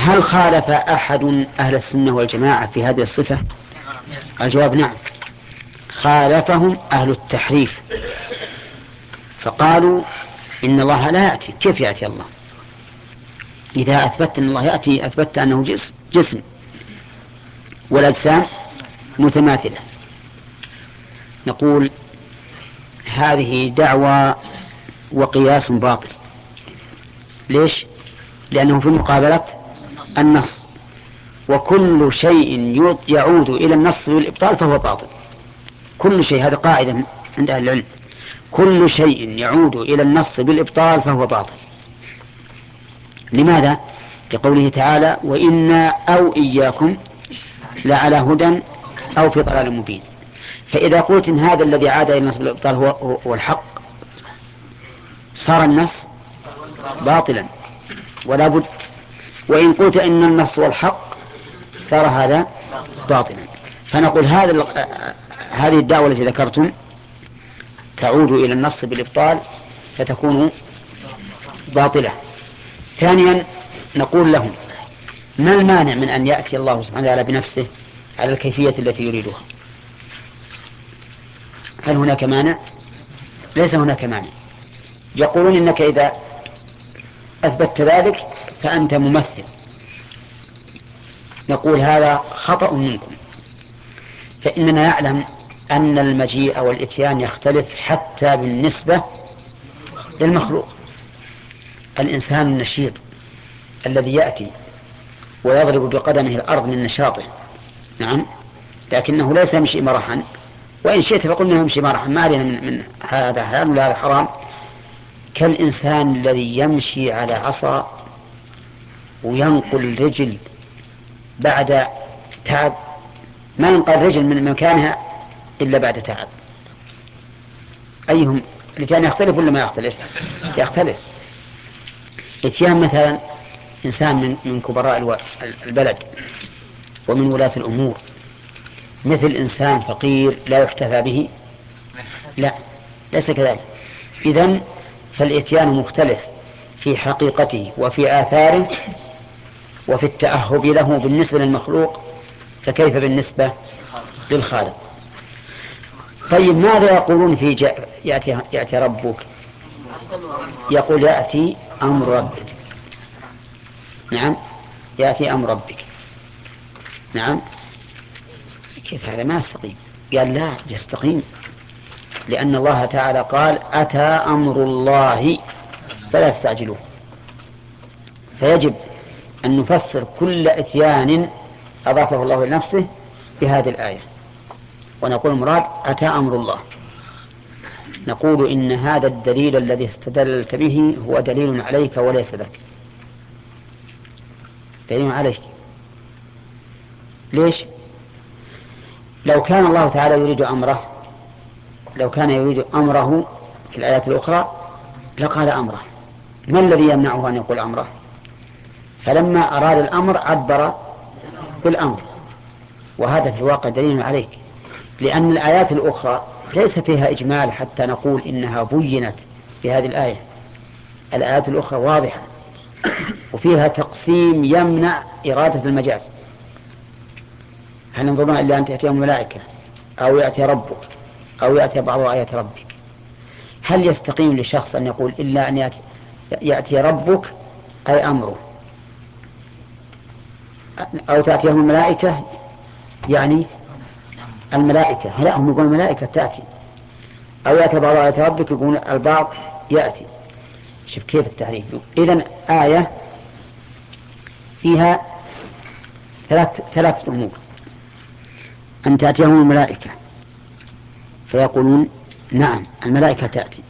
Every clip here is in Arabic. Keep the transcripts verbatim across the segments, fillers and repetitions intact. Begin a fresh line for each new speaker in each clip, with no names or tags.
هل خالف أحد أهل السنة والجماعة في هذه الصفة؟ الجواب نعم، خالفهم أهل التحريف، فقالوا إن الله لا يأتي. كيف يأتي الله؟ إذا أثبت أن الله يأتي أثبت أنه جسم, جسم والأجسام متماثلة. نقول هذه دعوى وقياس باطل. ليش؟ لأنه في مقابلة النص، وكل شيء يعود إلى النص والإبطال فهو باطل. كل شيء، هذا قاعدة عند أهل العلم، كل شيء يعود إلى النص بالإبطال فهو باطل. لماذا؟ لقوله تعالى وإنا أو إياكم لعلى هدى أو في ضلال مبين. فإذا قلت إن هذا الذي عاد إلى النص بالإبطال هو, هو الحق، صار النص باطلا ولا بد. وإن قلت إن النص والحق صار هذا باطلا. فنقول هذا هذه الدعوة التي ذكرتم تعود إلى النص بالإبطال فتكون باطلة. ثانيا نقول لهم ما المانع من أن يأتي الله سبحانه وتعالى بنفسه على الكيفية التي يريدها؟ هل هناك مانع؟ ليس هناك مانع. يقولون إنك إذا أثبت ذلك فأنت ممثل. نقول هذا خطأ منكم، فإننا نعلم أن المجيء والإتيان يختلف حتى بالنسبة للمخلوق. الإنسان النشيط الذي يأتي ويضرب بقدمه الأرض من نشاطه، نعم، لكنه ليس يمشي مرحا، وإن شئت فقلنا يمشي مرحا، ما علينا من, من هذا حلال ولا هذا حرام. كالإنسان الذي يمشي على عصا وينقل رجل بعد تعب، ما ينقل رجل من مكانها إلا بعد تعب. أيهم الاتيان يختلف ولا ما يختلف؟ يختلف. اتيان مثلا إنسان من, من كبراء البلد ومن ولاة الأمور، مثل إنسان فقير لا يحتفى به، لا، ليس كذلك. إذن فالإتيان مختلف في حقيقته وفي آثاره وفي التأهب له بالنسبة للمخلوق، فكيف بالنسبة للخالق؟ طيب ماذا يقولون في جاء يأتي, يأتي ربك؟ يقول يأتي أمر ربك. نعم، يأتي أمر ربك. نعم، كيف هذا؟ ما يستقيم. قال لا يستقيم، لأن الله تعالى قال أتى أمر الله فلا تستعجلوه. فيجب أن نفسر كل إتيان أضافه الله لنفسه بهذه الآية، ونقول المراد أتى أمر الله. نقول إن هذا الدليل الذي استدلت به هو دليل عليك وليس لك، دليل عليك. ليش؟ لو كان الله تعالى يريد أمره، لو كان يريد أمره في الآيات الأخرى لقال أمره. ما الذي يمنعه أن يقول أمره؟ فلما أراد الأمر عبر بالأمر، وهذا في الواقع دليل عليك، لأن الآيات الأخرى ليس فيها إجمال حتى نقول إنها بينت في هذه الآية. الآيات الأخرى واضحة وفيها تقسيم يمنع إرادة المجاز. هل ينظرون إلا أن تأتيهم الملائكة أو يأتي ربك أو يأتي بعض آيات ربك؟ هل يستقيم لشخص أن يقول إلا أن يأتي, يأتي ربك أي أمره، أو تأتيهم الملائكة يعني الملائكة؟ لا، هم يقول الملائكة تأتي، أو يأتي بعض آيات ربك يقول البعض يأتي. شوف كيف التعريف. إذن آية فيها ثلاث ثلاث أمور: أن تأتيهم الملائكة فيقولون نعم الملائكة تأتي،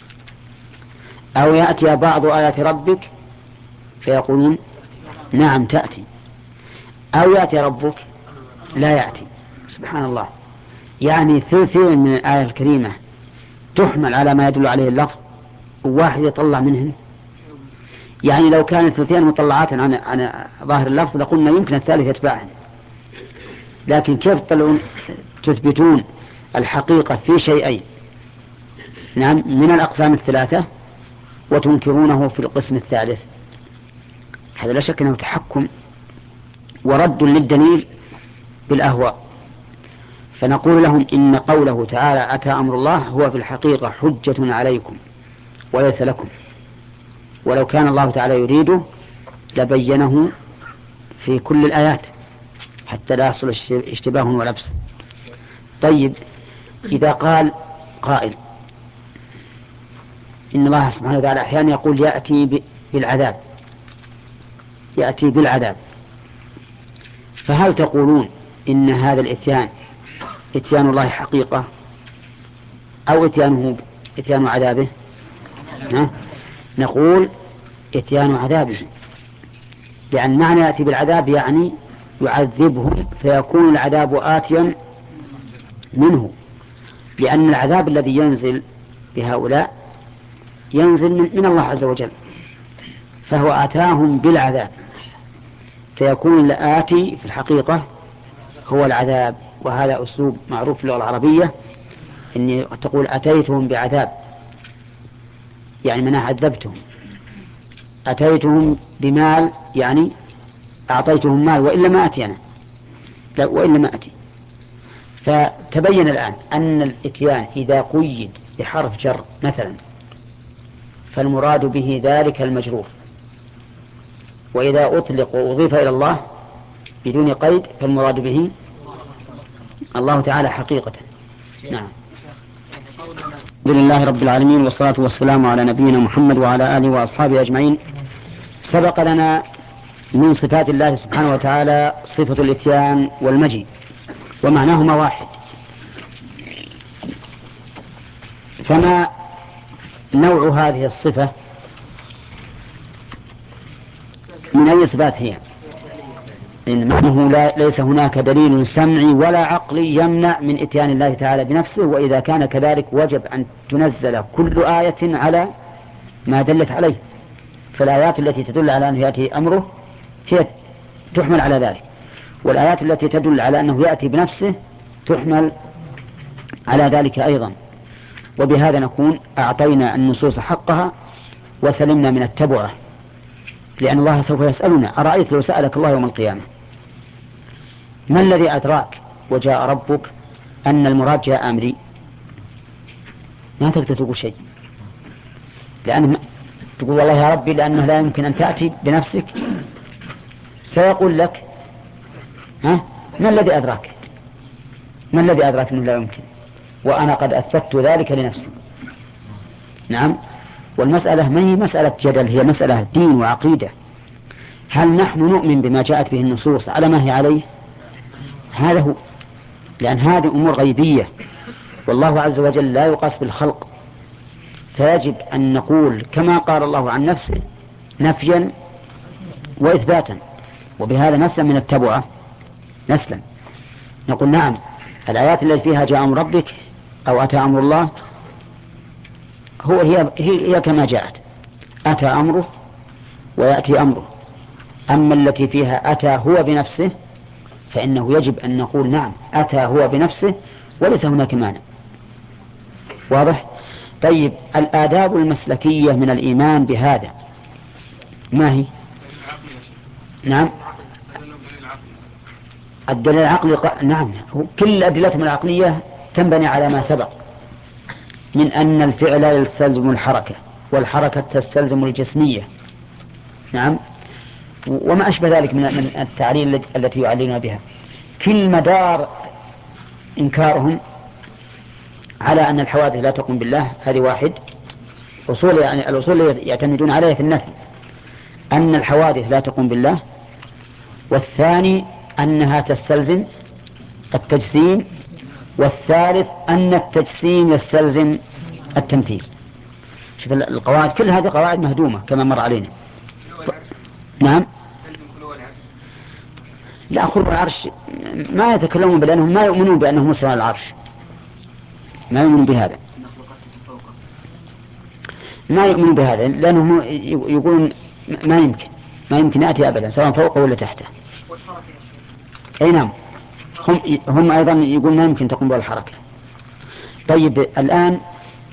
أو يأتي بعض آيات ربك فيقولون نعم تأتي، أو يأتي ربك لا يأتي. سبحان الله، يعني ثلثين من الآية الكريمة تحمل على ما يدل عليه اللفظ وواحد يطلع منهن. يعني لو كانت ثلثين مطلعات عن, عن ظاهر اللفظ لقلنا يمكن الثالث يتبعهن، لكن كيف تطلعون تثبتون الحقيقة في شيئين نعم من الأقسام الثلاثة وتنكرونه في القسم الثالث؟ هذا لا شك أنه تحكم ورد للدليل بالأهواء. فنقول لهم إن قوله تعالى أتى أمر الله هو في الحقيقة حجة عليكم وليس لكم، ولو كان الله تعالى يريده لبينه في كل الآيات حتى لا يحصل اشتباه ولبس. طيب، إذا قال قائل إن الله سبحانه وتعالى أحيانا يقول يأتي بالعذاب يأتي بالعذاب فهل تقولون إن هذا الإتيان إتيان الله حقيقة أو إتيانه إتيان عذابه؟ ها؟ نقول إتيان عذابه، لأن معنى يأتي بالعذاب يعني يعذبهم فيكون العذاب آتيا منه، لأن العذاب الذي ينزل بهؤلاء ينزل من, من الله عز وجل، فهو آتاهم بالعذاب فيكون الآتي في الحقيقة هو العذاب. وهذا أسلوب معروف في اللغة العربية، إني تقول أتيتهم بعذاب يعني من عذبتهم، أتيتهم بمال يعني أعطيتهم مال وإلا ما أتي أنا لا وإلا ما أتي. فتبين الآن أن الإتيان إذا قيد بحرف جر مثلا فالمراد به ذلك المجرور، وإذا أطلق وأضيف إلى الله بدون قيد فالمراد به الله تعالى حقيقة. نعم. الحمد لله رب العالمين، والصلاة والسلام على نبينا محمد وعلى آله وأصحابه أجمعين. سبق لنا من صفات الله سبحانه وتعالى صفة الإتيان والمجيء، ومعناهما واحد. فما نوع هذه الصفة؟ من أي صفات هي؟ إنه لا ليس هناك دليل سمعي ولا عقلي يمنع من إتيان الله تعالى بنفسه، وإذا كان كذلك وجب أن تنزل كل آية على ما دلت عليه، فالآيات التي تدل على أنه يأتي أمره هي تحمل على ذلك، والآيات التي تدل على أنه يأتي بنفسه تحمل على ذلك أيضا. وبهذا نكون أعطينا النصوص حقها وسلمنا من التبعة، لأن الله سوف يسألنا أرأيت لو سألك الله يوم القيامة ما الذي أدراك وجاء ربك أن المراد جاء أمري؟ ما تقدر تقول شيء، لأن تقول والله يا ربي لأنه لا يمكن أن تأتي بنفسك، سيقول لك ها ما الذي أدراك ما الذي أدراك أنه لا يمكن وأنا قد أثبت ذلك لنفسي. نعم. والمسألة ما هي مسألة جدل، هي مسألة دين وعقيدة. هل نحن نؤمن بما جاءت به النصوص على ما هي عليه؟ هذا هو، لأن هذه أمور غيبية والله عز وجل لا يقاس بالخلق، فيجب أن نقول كما قال الله عن نفسه نفيا وإثباتا، وبهذا نسلم من التبعة. نسلم نقول نعم الآيات التي فيها جاء أمر ربك أو أتى أمر الله هو هي, هي, هي كما جاءت، أتى أمره ويأتي أمره. أما التي فيها أتى هو بنفسه فإنه يجب أن نقول نعم أتى هو بنفسه وليس هناك مانع. واضح؟ طيب، الآداب المسلكية من الإيمان بهذا ما هي؟ نعم. الدليل العقلي ق... نعم، كل أدلتهم العقلية تنبني على ما سبق من أن الفعل يستلزم الحركة والحركة تستلزم الجسمية. نعم. وما أشبه ذلك من التعليل التي يعللون بها. كل مدار إنكارهم على أن الحوادث لا تقوم بالله هذه واحد أصول، يعني الأصول اللي يعتمدون عليها في النفي أن الحوادث لا تقوم بالله، والثاني أنها تستلزم التجسيم، والثالث أن التجسيم يستلزم التمثيل. شوف القواعد كل هذه قواعد مهدومة كما مر علينا. نعم. لا، خلق العرش ما يتكلمون بأنهم ما يؤمنون بأنه مستوى العرش، ما يؤمنون بهذا، ما يؤمنون بهذا لأنهم يقولون ما يمكن ما يمكن يأتي أبدا سواء فوقه ولا تحته. أي نعم، هم, هم أيضا يقولون ما يمكن تقوم بالحركة. طيب، الآن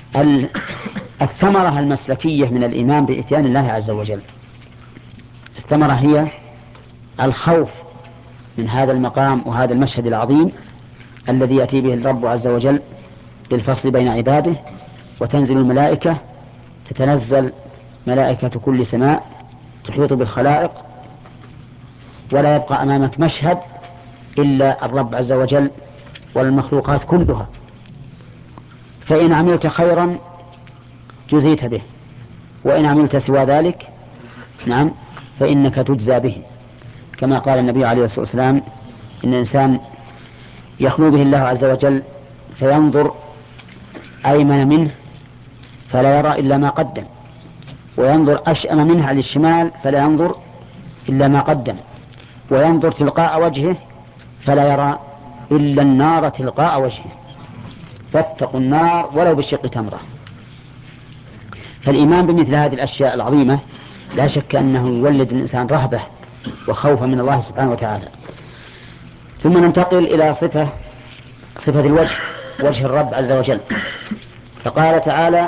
الثمرة المسلكية من الإيمان بإتيان الله عز وجل، الثمرة هي الخوف من هذا المقام وهذا المشهد العظيم الذي يأتي به الرب عز وجل للفصل بين عباده، وتنزل الملائكة، تتنزل ملائكة كل سماء تحيط بالخلائق، ولا يبقى أمامك مشهد إلا الرب عز وجل والمخلوقات كلها. فإن عملت خيرا جزيت به، وإن عملت سوى ذلك نعم فإنك تجزى به، كما قال النبي عليه الصلاة والسلام إن الإنسان يخلو به الله عز وجل فينظر أيمن منه فلا يرى إلا ما قدم، وينظر أشأم منه على الشمال فلا ينظر إلا ما قدم، وينظر تلقاء وجهه فلا يرى إلا النار تلقاء وجهه، فاتقوا النار ولو بشق تمرة. فالإيمان بمثل هذه الأشياء العظيمة لا شك أنه يولد الإنسان رهبة وخوفا من الله سبحانه وتعالى. ثم ننتقل إلى صفة صفة الوجه، وجه الرب عز وجل. فقال تعالى